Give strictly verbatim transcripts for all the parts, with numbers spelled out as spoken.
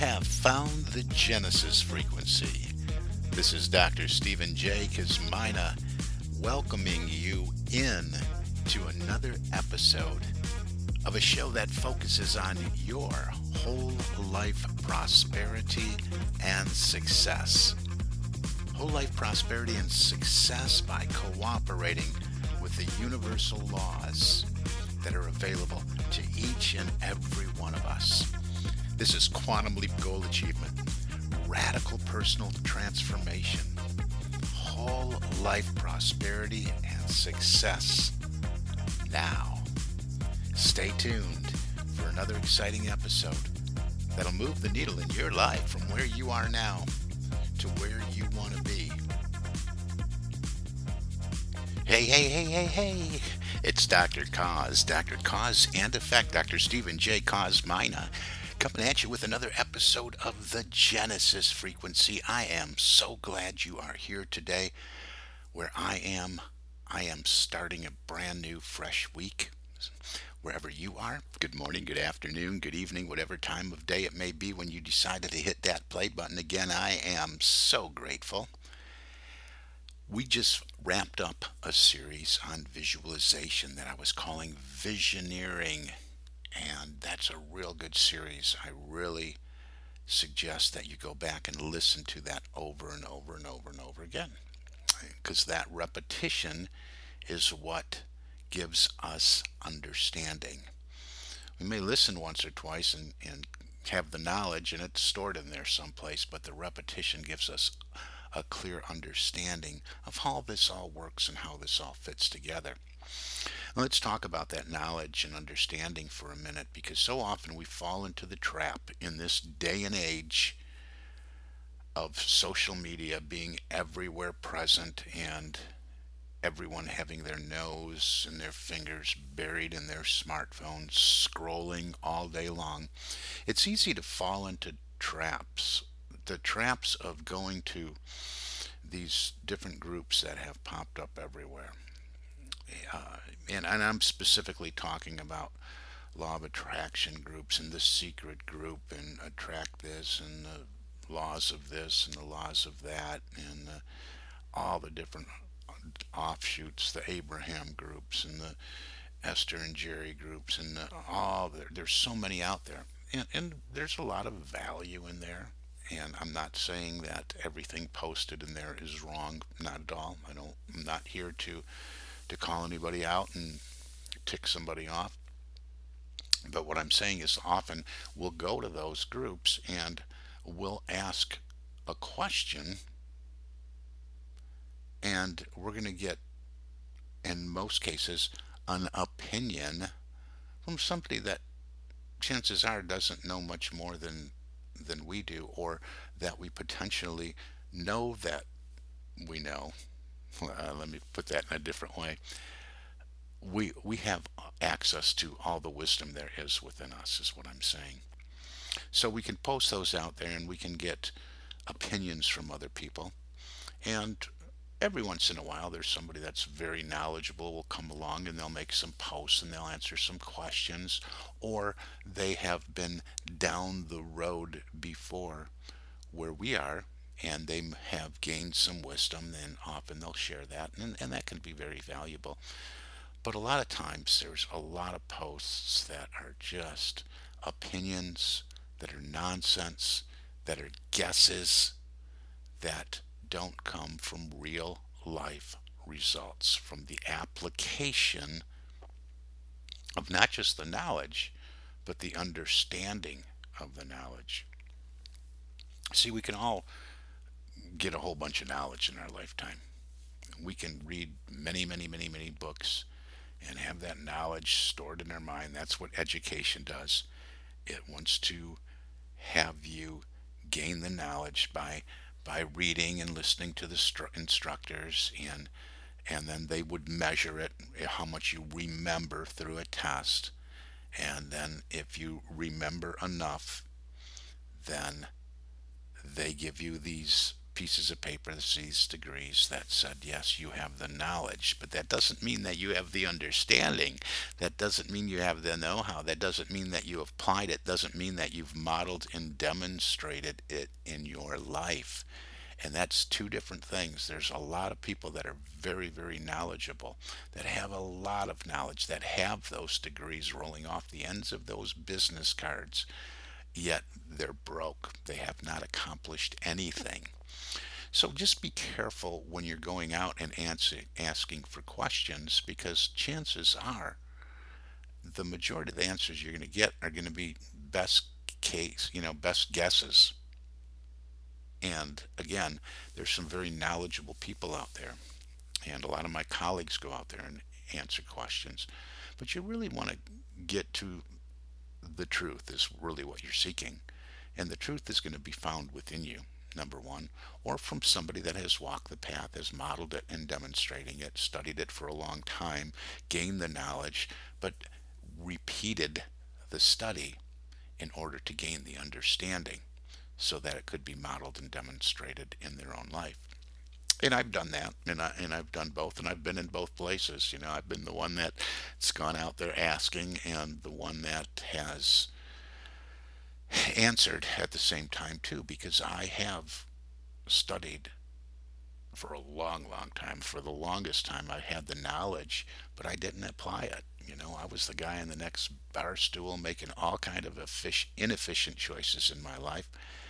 have found the Genesis frequency. This is Doctor Stephen J. Kazmina welcoming you in to another episode of a show that focuses on your whole life prosperity and success. Whole life prosperity and success by cooperating with the universal laws that are available to each and every one of us. This is Quantum Leap Goal Achievement, radical personal transformation, whole life prosperity and success. Now, stay tuned for another exciting episode that'll move the needle in your life from where you are now to where you want to be. Hey, hey, hey, hey, hey. It's Doctor Cause, Doctor Cause and Effect, Doctor Stephen J. Kazmina, coming at you with another episode of the Genesis frequency. I am so glad you are here today. Where I am, I am starting a brand new, fresh week. Wherever you are, good morning, good afternoon, good evening, whatever time of day it may be when you decided to hit that play button again, I am so grateful. We just wrapped up a series on visualization that I was calling Visioneering, and that's a real good series. I really suggest that you go back and listen to that over and over and over and over again, because that repetition is what gives us understanding. We may listen once or twice and, and have the knowledge and it's stored in there someplace, but the repetition gives us a clear understanding of how this all works and how this all fits together. Let's talk about that knowledge and understanding for a minute, because so often we fall into the trap in this day and age of social media being everywhere present and everyone having their nose and their fingers buried in their smartphones, scrolling all day long. It's easy to fall into traps, the traps of going to these different groups that have popped up everywhere. Uh, and, and I'm specifically talking about law of attraction groups and the secret group and attract this and the laws of this and the laws of that and uh, all the different offshoots, the Abraham groups and the Esther and Jerry groups and the, all there. There's so many out there, and, and there's a lot of value in there. And I'm not saying that everything posted in there is wrong. Not at all. I don't. I'm not here to to call anybody out and tick somebody off. But what I'm saying is, often we'll go to those groups and we'll ask a question, and we're going to get, in most cases, an opinion from somebody that chances are doesn't know much more than than we do, or that we potentially know that we know. Uh, let me put that in a different way. We we have access to all the wisdom there is within us, is what I'm saying. So we can post those out there, and we can get opinions from other people. And every once in a while, there's somebody that's very knowledgeable will come along and they'll make some posts and they'll answer some questions, or they have been down the road before where we are and they have gained some wisdom, and often they'll share that, and, and that can be very valuable. But a lot of times there's a lot of posts that are just opinions, that are nonsense, that are guesses, that don't come from real life results, from the application of not just the knowledge, but the understanding of the knowledge. See, we can all get a whole bunch of knowledge in our lifetime. We can read many, many, many, many books and have that knowledge stored in our mind. That's what education does. It wants to have you gain the knowledge by by reading and listening to the stru- instructors, and and then they would measure it, how much you remember through a test. And then if you remember enough, then they give you these pieces of paper, these degrees that said, yes, you have the knowledge, but that doesn't mean that you have the understanding. That doesn't mean you have the know-how. That doesn't mean that you have applied it. Doesn't mean that you've modeled and demonstrated it in your life. And that's two different things. There's a lot of people that are very, very knowledgeable, that have a lot of knowledge, that have those degrees rolling off the ends of those business cards, yet they're broke. They have not accomplished anything. So just be careful when you're going out and answer, asking for questions, because chances are the majority of the answers you're going to get are going to be best case, you know, best guesses. And again, there's some very knowledgeable people out there, and a lot of my colleagues go out there and answer questions. But you really want to get to the truth, is really what you're seeking. And the truth is going to be found within you, number one, or from somebody that has walked the path, has modeled it and demonstrating it, studied it for a long time, gained the knowledge, but repeated the study in order to gain the understanding so that it could be modeled and demonstrated in their own life. And I've done that, and I and I've done both, and I've been in both places. You know, I've been the one that's gone out there asking, and the one that has answered at the same time too, because I have studied for a long, long time. For the longest time, I had the knowledge, but I didn't apply it. You know, I was the guy in the next bar stool making all kind of effic- inefficient choices in my life.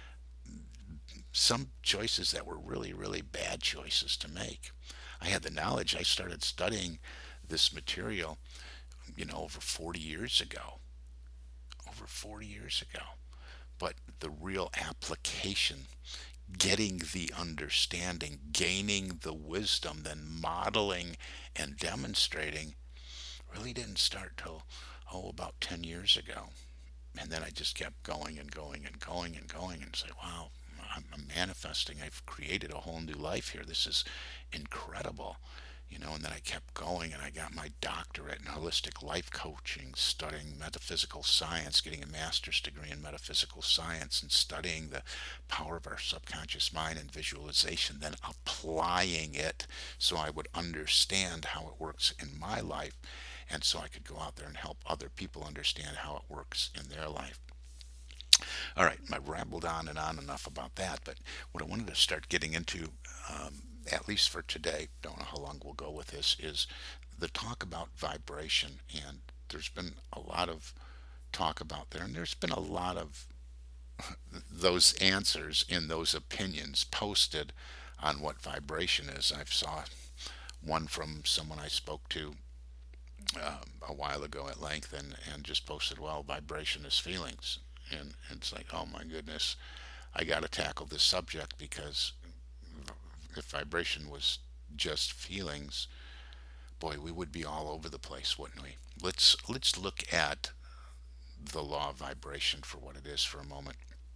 Some choices that were really, really bad choices to make. I had the knowledge. I started studying this material, you know, over forty years ago. Over forty years ago. But the real application, getting the understanding, gaining the wisdom, then modeling and demonstrating, really didn't start till, oh, about ten years ago. And then I just kept going and going and going and going and say, wow, I'm, I'm manifesting. I've created a whole new life here. This is incredible. You know, and then I kept going, and I got my doctorate in holistic life coaching, studying metaphysical science, getting a master's degree in metaphysical science, and studying the power of our subconscious mind and visualization, then applying it so I would understand how it works in my life, and so I could go out there and help other people understand how it works in their life. All right, I rambled on and on enough about that, but what I wanted to start getting into, um, at least for today, don't know how long we'll go with this, is the talk about vibration. And there's been a lot of talk about there, and there's been a lot of those answers in those opinions posted on what vibration is. I saw one from someone I spoke to um, a while ago at length, and, and just posted, well, vibration is feelings. And it's like, oh my goodness, I got to tackle this subject, because if vibration was just feelings, boy, we would be all over the place, wouldn't we? Let's let's look at the law of vibration for what it is for a moment.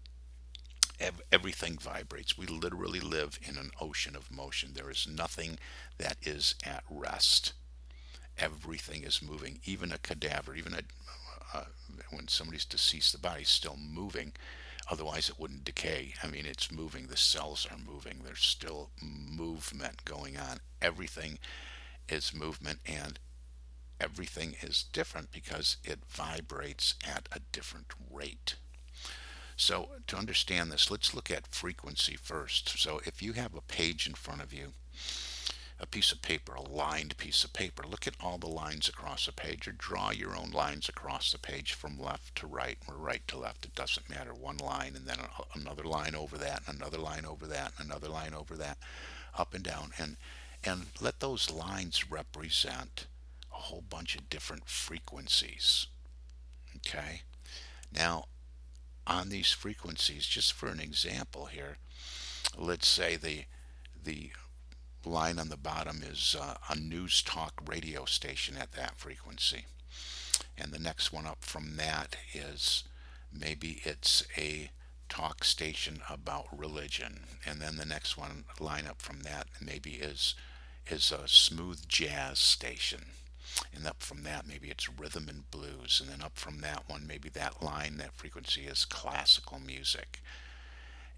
Ev- everything vibrates. We literally live in an ocean of motion. There is nothing that is at rest. Everything is moving. Even a cadaver, even a uh, when somebody's deceased, the body's still moving. Otherwise, it wouldn't decay. I mean, it's moving. The cells are moving. There's still movement going on. Everything is movement, and everything is different because it vibrates at a different rate. So, to understand this, let's look at frequency first. So, if you have a page in front of you, a piece of paper, a lined piece of paper. Look at all the lines across a page, or draw your own lines across the page from left to right or right to left. It doesn't matter. One line, and then another line over that, another line over that, another line over that, up and down. And, and let those lines represent a whole bunch of different frequencies. Okay? Now, on these frequencies, just for an example here, let's say the the line on the bottom is uh, a news talk radio station at that frequency. And the next one up from that is maybe it's a talk station about religion. And then the next one line up from that maybe is is a smooth jazz station. And up from that maybe it's rhythm and blues. And then up from that one, maybe that line, that frequency is classical music.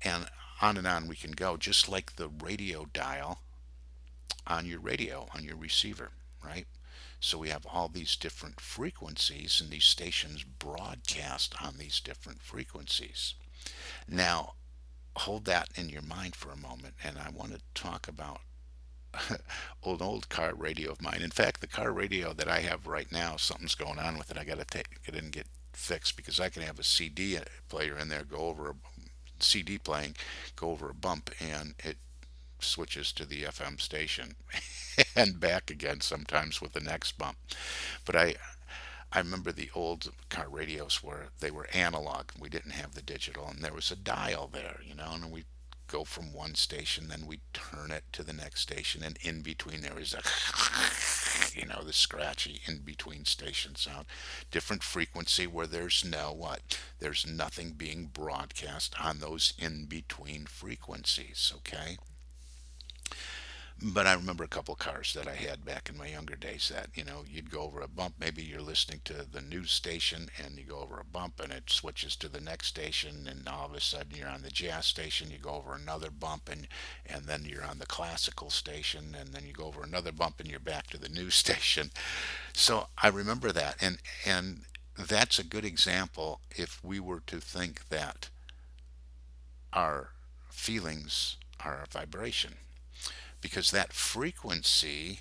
And on and on we can go, just like the radio dial on your radio, on your receiver, right? So we have all these different frequencies, and these stations broadcast on these different frequencies. Now, hold that in your mind for a moment, and I want to talk about old old car radio of mine. In fact, the car radio that I have right now, something's going on with it. I got to take it and get fixed because I can have a C D player in there, go over a C D playing, go over a bump, and it switches to the F M station and back again sometimes with the next bump. But I I remember the old car radios where they were analog. We didn't have the digital, and there was a dial there, you know, and we go from one station, then we turn it to the next station, and in between there is a, you know, the scratchy in between station sound, different frequency where there's no what, there's nothing being broadcast on those in between frequencies. Okay. But I remember a couple cars that I had back in my younger days that, you know, you'd go over a bump. Maybe you're listening to the news station and you go over a bump and it switches to the next station, and all of a sudden you're on the jazz station, you go over another bump, and and then you're on the classical station, and then you go over another bump and you're back to the news station. So I remember that, and and that's a good example if we were to think that our feelings are a vibration, because that frequency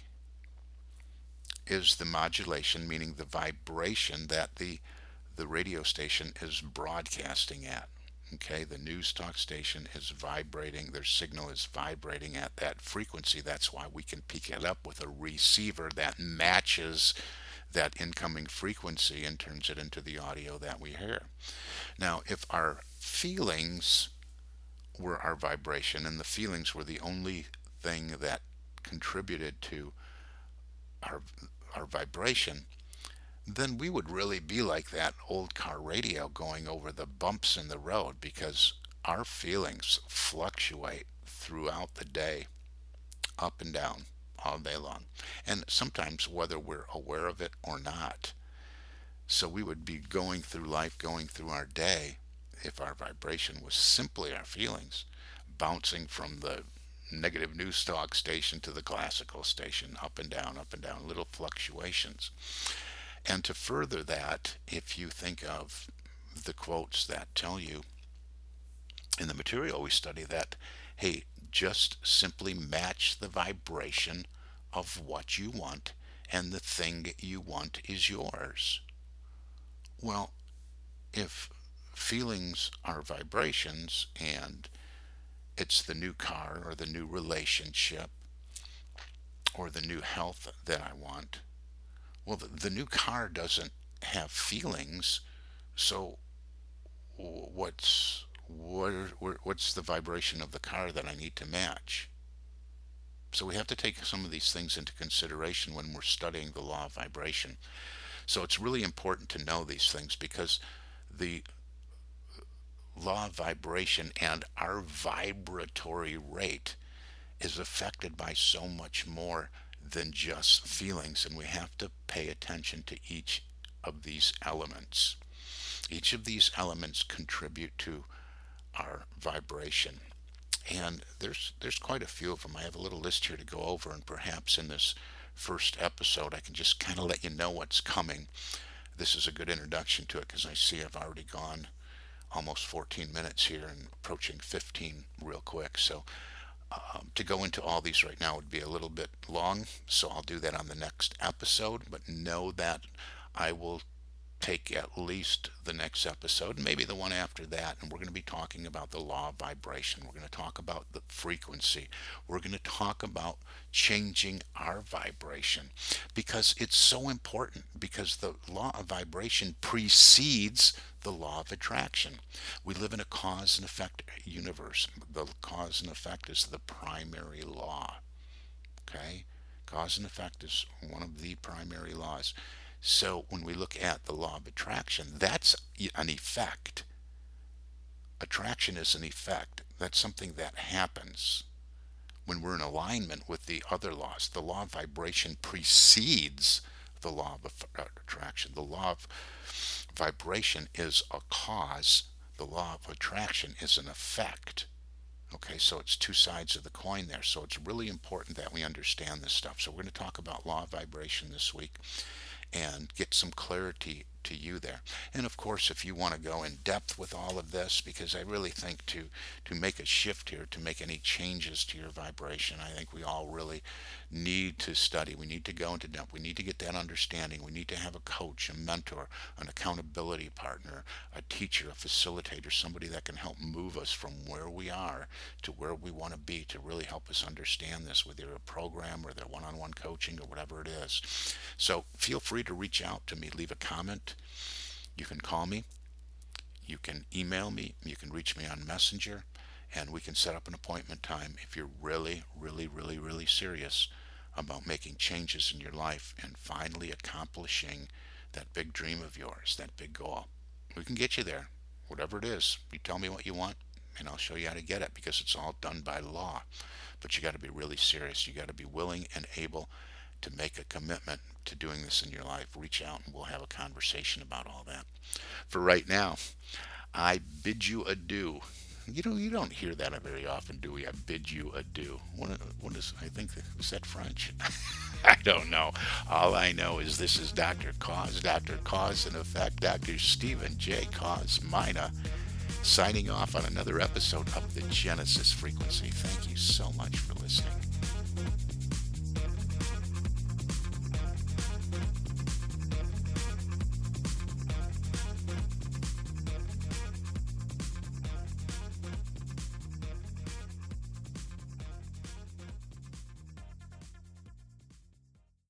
is the modulation, meaning the vibration that the the radio station is broadcasting at. Okay, the news talk station is vibrating, their signal is vibrating at that frequency. That's why we can pick it up with a receiver that matches that incoming frequency and turns it into the audio that we hear. Now, if our feelings were our vibration, and the feelings were the only thing that contributed to our our vibration, then we would really be like that old car radio going over the bumps in the road, because our feelings fluctuate throughout the day, up and down, all day long, and sometimes whether we're aware of it or not. So we would be going through life, going through our day, if our vibration was simply our feelings, bouncing from the negative news talk station to the classical station, up and down, up and down, little fluctuations. And to further that, if you think of the quotes that tell you in the material we study that, hey, just simply match the vibration of what you want, and the thing you want is yours. Well, if feelings are vibrations, and it's the new car or the new relationship or the new health that I want, well, the, the new car doesn't have feelings, so what's what, what's the vibration of the car that I need to match? So we have to take some of these things into consideration when we're studying the law of vibration. So it's really important to know these things, because the law of vibration and our vibratory rate is affected by so much more than just feelings, and we have to pay attention to each of these elements. Each of these elements contribute to our vibration, and there's there's quite a few of them. I have a little list here to go over, and perhaps in this first episode I can just kind of let you know what's coming. This is a good introduction to it, because I see I've already gone almost fourteen minutes here and approaching fifteen real quick. So um, to go into all these right now would be a little bit long, so I'll do that on the next episode. But know that I will take at least the next episode, and maybe the one after that, and we're going to be talking about the law of vibration. We're going to talk about the frequency. We're going to talk about changing our vibration, because it's so important, because the law of vibration precedes the law of attraction. We live in a cause and effect universe. The cause and effect is the primary law. Okay? Cause and effect is one of the primary laws. So when we look at the law of attraction, that's an effect. Attraction is an effect. That's something that happens when we're in alignment with the other laws. The law of vibration precedes the law of attraction. The law of vibration is a cause. The law of attraction is an effect. Okay, so it's two sides of the coin there. So it's really important that we understand this stuff. So we're going to talk about law of vibration this week and get some clarity to you there. And of course, if you want to go in depth with all of this, because I really think to to make a shift here, to make any changes to your vibration, I think we all really need to study. We need to go into depth. We need to get that understanding. We need to have a coach, a mentor, an accountability partner, a teacher, a facilitator, somebody that can help move us from where we are to where we want to be, to really help us understand this, whether a program or their one-on-one coaching or whatever it is. So feel free to reach out to me, leave a comment. You can call me, you can email me, you can reach me on Messenger, and we can set up an appointment time if you're really, really, really, really serious about making changes in your life and finally accomplishing that big dream of yours, that big goal. We can get you there, whatever it is. You tell me what you want, and I'll show you how to get it, because it's all done by law. But you got to be really serious. You got to be willing and able to make a commitment to doing this in your life. Reach out and we'll have a conversation about all that. For right now, I bid you adieu. You know, you don't hear that very often, do we? I bid you adieu. What, what is, I think, is that French? I don't know. All I know is this is Doctor Cause, Doctor Cause and Effect, Doctor Stephen J. Cause Mina, signing off on another episode of the Genesis Frequency. Thank you so much for listening.